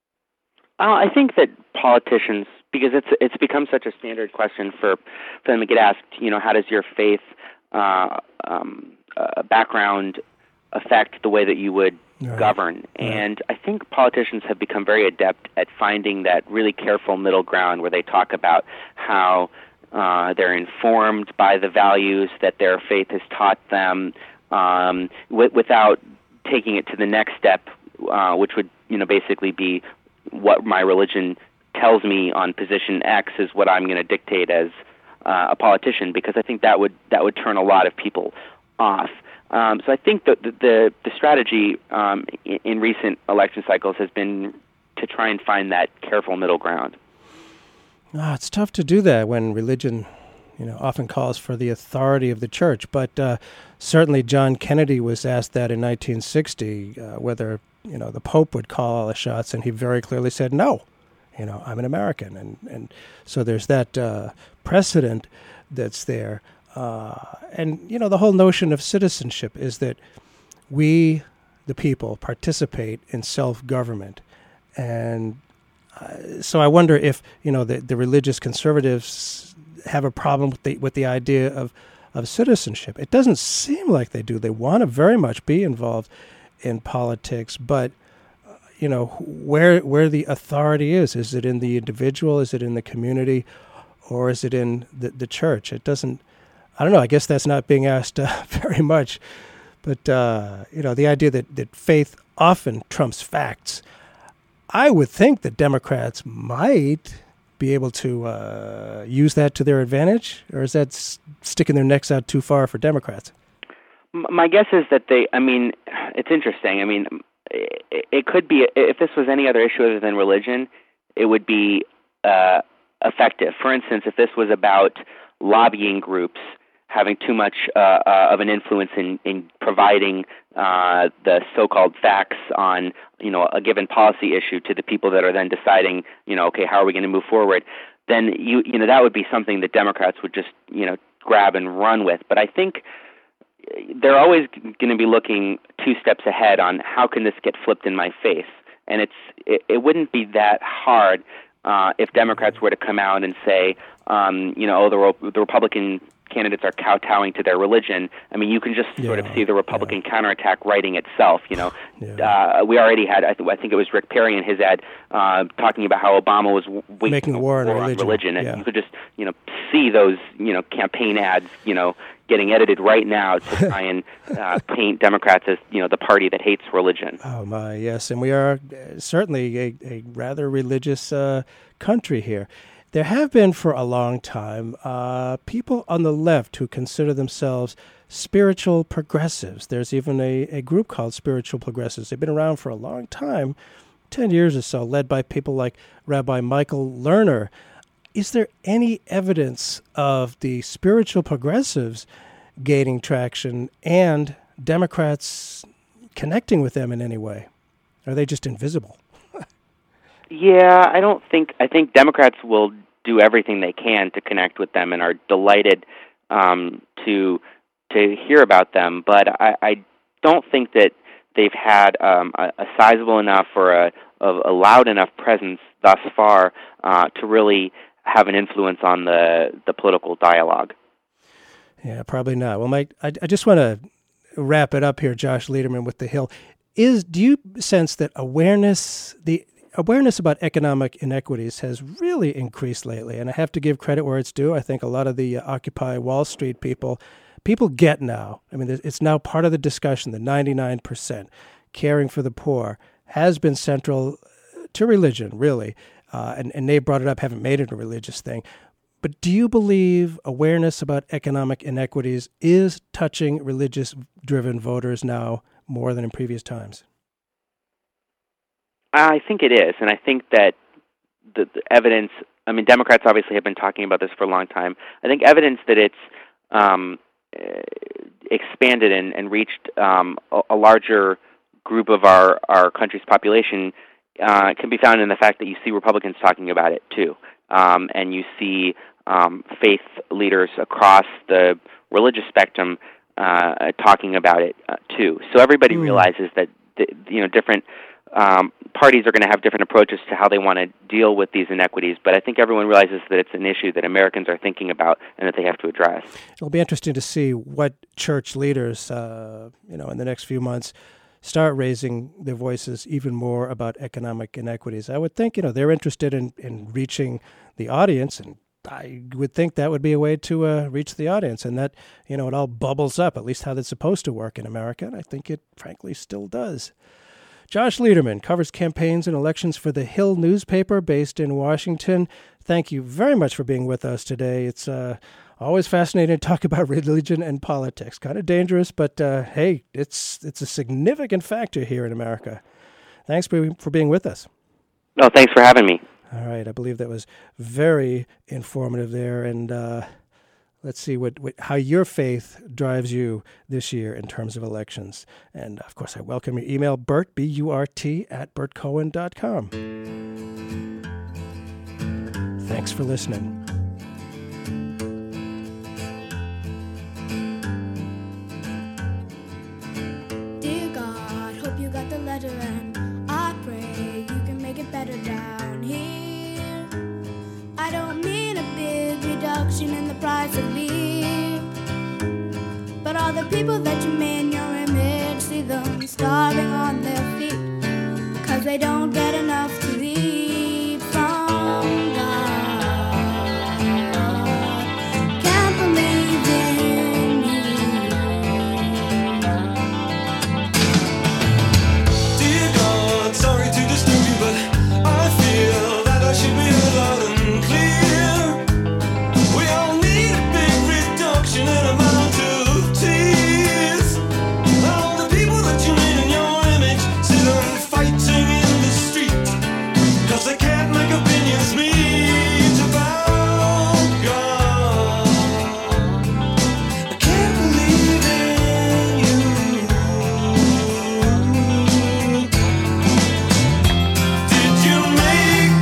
Uh, I think that politicians, because it's it's become such a standard question for, for them to get asked, you know, how does your faith uh, um, uh, background affect the way that you would right. govern? Right. And I think politicians have become very adept at finding that really careful middle ground where they talk about how uh, they're informed by the values that their faith has taught them, um, w- without taking it to the next step, uh, which would, you know, basically be what my religion tells me on position X is what I'm going to dictate as uh, a politician, because I think that would that would turn a lot of people off. Um, so I think that the, the, the strategy um, in, in recent election cycles has been to try and find that careful middle ground. Oh, it's tough to do that when religion, you know, often calls for the authority of the church. But uh, certainly John Kennedy was asked that in nineteen sixty, uh, whether, you know, the Pope would call all the shots, and he very clearly said, no, you know, I'm an American. And, and so there's that uh, precedent that's there. Uh, and, you know, the whole notion of citizenship is that we, the people, participate in self-government. And uh, so I wonder if, you know, the, the religious conservatives have a problem with the, with the idea of, of citizenship. It doesn't seem like they do. They want to very much be involved in politics, but, uh, you know, where where the authority is, is it in the individual, is it in the community, or is it in the, the church? It doesn't, I don't know, I guess that's not being asked uh, very much, but, uh, you know, the idea that, that faith often trumps facts. I would think that Democrats might be able to uh, use that to their advantage, or is that s- sticking their necks out too far for Democrats? My guess is that they, I mean, it's interesting. I mean, it, it could be, if this was any other issue other than religion, it would be uh, effective. For instance, if this was about lobbying groups having too much uh, uh, of an influence in, in providing uh, the so-called facts on, you know, a given policy issue to the people that are then deciding, you know, okay, how are we going to move forward? Then you, you know, that would be something that Democrats would just, you know, grab and run with. But I think they're always going to be looking two steps ahead on how can this get flipped in my face, and it's it, it wouldn't be that hard uh, if Democrats were to come out and say, um, you know, oh, the, the Republican candidates are kowtowing to their religion. I mean, you can just sort yeah, of see the Republican yeah. counterattack writing itself. You know, yeah. uh, we already had, I, th- I think it was Rick Perry in his ad uh, talking about how Obama was w- making a war on war religion, on religion. And yeah. you could just, you know, see those, you know, campaign ads, you know, getting edited right now to try and uh, paint Democrats as, you know, the party that hates religion. Oh my, yes, and we are certainly a, a rather religious uh, country here. There have been for a long time uh, people on the left who consider themselves spiritual progressives. There's even a, a group called Spiritual Progressives. They've been around for a long time, ten years or so, led by people like Rabbi Michael Lerner. Is there any evidence of the spiritual progressives gaining traction and Democrats connecting with them in any way? Are they just invisible? Yeah, I don't think, I think Democrats will do everything they can to connect with them and are delighted um, to to hear about them, but I, I don't think that they've had um, a, a sizable enough or a, a loud enough presence thus far uh, to really have an influence on the, the political dialogue. Yeah, probably not. Well, Mike, I, I just want to wrap it up here, Josh Lederman with The Hill. Is do you sense that awareness, the awareness about economic inequities has really increased lately? And I have to give credit where it's due. I think a lot of the uh, Occupy Wall Street people, people get now. I mean, it's now part of the discussion, the ninety-nine percent caring for the poor has been central to religion, really. Uh, and, and they brought it up, haven't made it a religious thing. But do you believe awareness about economic inequities is touching religious-driven voters now more than in previous times? I think it is, and I think that the, the evidence, I mean, Democrats obviously have been talking about this for a long time. I think evidence that it's um, expanded and, and reached um, a, a larger group of our, our country's population uh, can be found in the fact that you see Republicans talking about it too, um, and you see um, faith leaders across the religious spectrum uh, talking about it uh, too. So everybody mm. realizes that the, you know different um, parties are going to have different approaches to how they want to deal with these inequities, but I think everyone realizes that it's an issue that Americans are thinking about and that they have to address. It'll be interesting to see what church leaders, uh, you know, in the next few months start raising their voices even more about economic inequities. I would think, you know, they're interested in, in reaching the audience, and I would think that would be a way to uh, reach the audience, and that, you know, it all bubbles up, at least how that's supposed to work in America, and I think it frankly still does. Josh Lederman covers campaigns and elections for The Hill newspaper based in Washington. Thank you very much for being with us today. It's uh, always fascinating to talk about religion and politics. Kind of dangerous, but uh, hey, it's it's a significant factor here in America. Thanks for, for being with us. No, thanks for having me. All right, I believe that was very informative there, and uh, let's see what, what how your faith drives you this year in terms of elections. And, of course, I welcome your email, Burt, B U R T, at burt cohen dot com. Thanks for listening. Dear God, hope you got the letter, and I pray you can make it better down here. I don't mean a big reduction in the price of beer, but all the people that you made in your image, see them starving on their feet, cause they don't get enough to eat from God. Can't believe in you. Dear God, sorry to disturb you, but I feel that I should be heard loud and clear. We all need a big reduction in amount of tears. All the people that you made in your image, see them fighting in the street, cause they can't make opinions meet about God. I can't believe in you. Did you make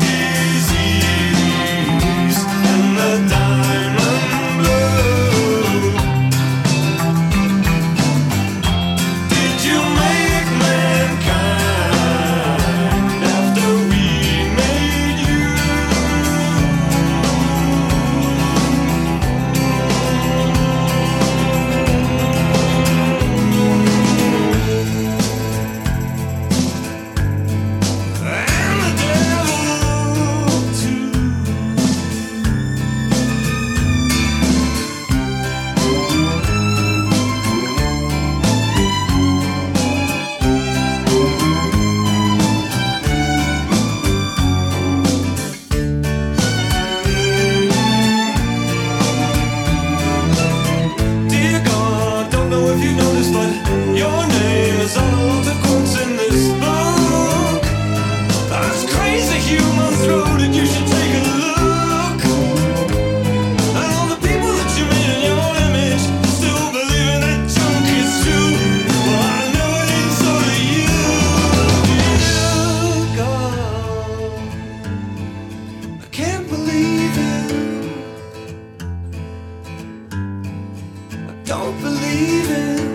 disease and the diamond blue? Did you make mankind after we made you? And the devil too. Dear God, don't know if you noticed, but your name is on a lot of quotes in this book. That's crazy human throated, you should take a look. And all the people that you made in your image still believing that junk is true. Well, I know it ain't so to you. Dear God, I can't believe it. I don't believe it.